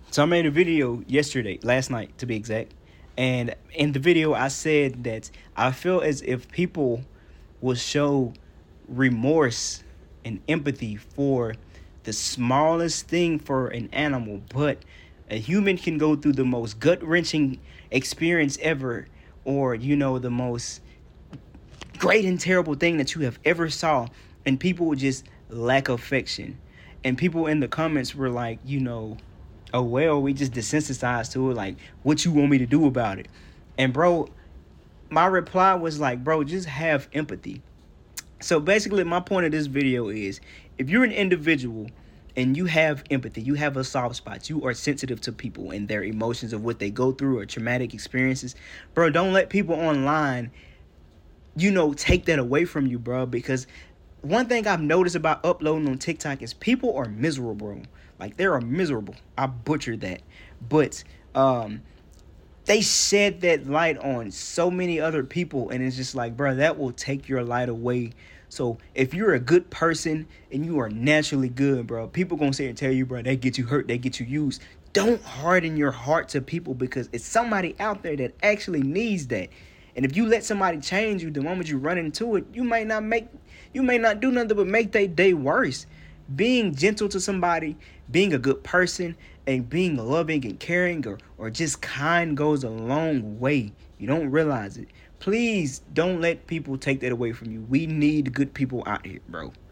So I made a video last night to be exact. And in the video, I said that I feel as if people will show remorse and empathy for the smallest thing for an animal, but a human can go through the most gut wrenching experience ever, or the most great and terrible thing that you have ever saw, and people would just lack affection. And people in the comments were like, oh well, we just desensitized to it. Like, what you want me to do about it? And bro, my reply was like, bro, just have empathy. So basically, my point of this video is, if you're an individual and you have empathy, you have a soft spot, you are sensitive to people and their emotions of what they go through or traumatic experiences, bro, don't let people online take that away from you, bro. Because one thing I've noticed about uploading on TikTok is people are miserable, bro. Like, they are miserable. I butchered that. But they shed that light on so many other people, and it's just like, bro, that will take your light away. So if you're a good person and you are naturally good, bro, people gonna say and tell you, bro, they get you hurt, they get you used. Don't harden your heart to people, because it's somebody out there that actually needs that. And if you let somebody change you, the moment you run into it, you may not do nothing but make their day worse. Being gentle to somebody, being a good person, and being loving and caring, or just kind, goes a long way. You don't realize it. Please don't let people take that away from you. We need good people out here, bro.